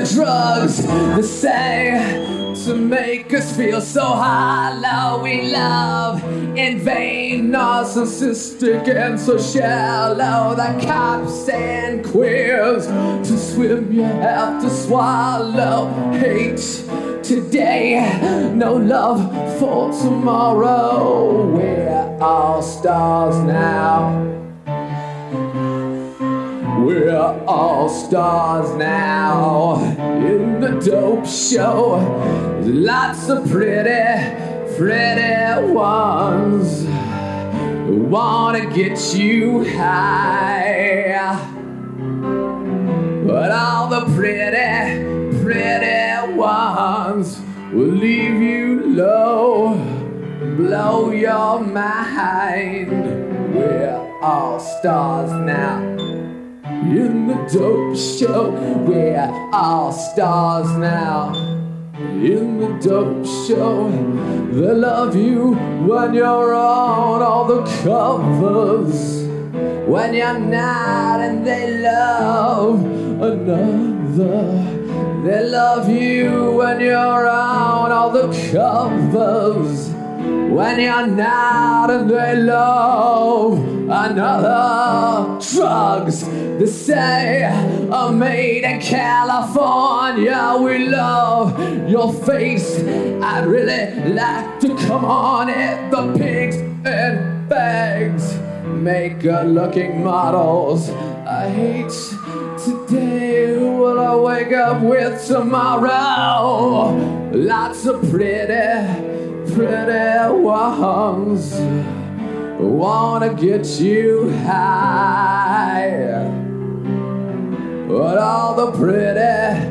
drugs they say to make us feel so hollow. We love in vain, narcissistic and so shallow. The cops and queers, to swim you have to swallow. Hate today, no love for tomorrow. We're all stars now. We're all stars now in the dope show. Lots of pretty ones who wanna get you high, but all the pretty ones will leave you low, blow your mind. We're all stars now in the dope show. We're all stars now in the dope show. They love you when you're on all the covers, when you're not, and they love another. They love you when you're on all the covers, when you're not, and they love another. Drugs, they say, are made in California. We love your face. I'd really like to come on it. The pigs and bags make good-looking models. I hate today. Who will I wake up with tomorrow? Lots of pretty ones wanna get you high, but all the pretty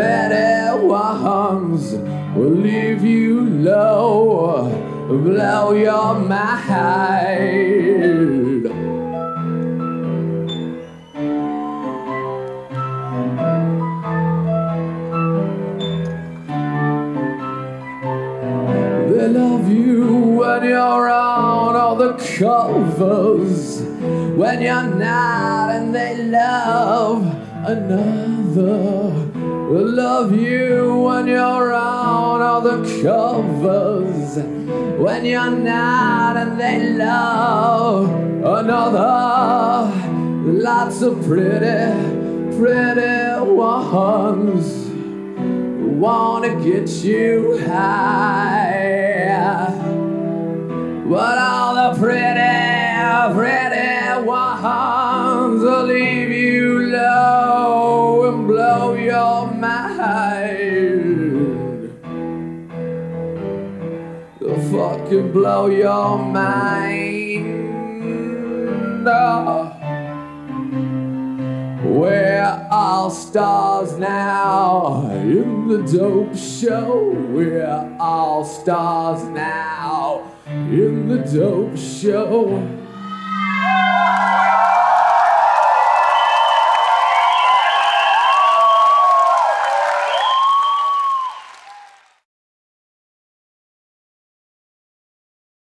ones will leave you low, blow your mind. They love you when you're on all the covers, when you're not, and they love another. They love you when you're on all the covers, when you're not, and they love another. Lots of pretty ones wanna get you high, but all the pretty ones will leave you low and blow your mind. They'll fucking blow your mind. We're all stars now in the dope show. We're all stars now in the dope show.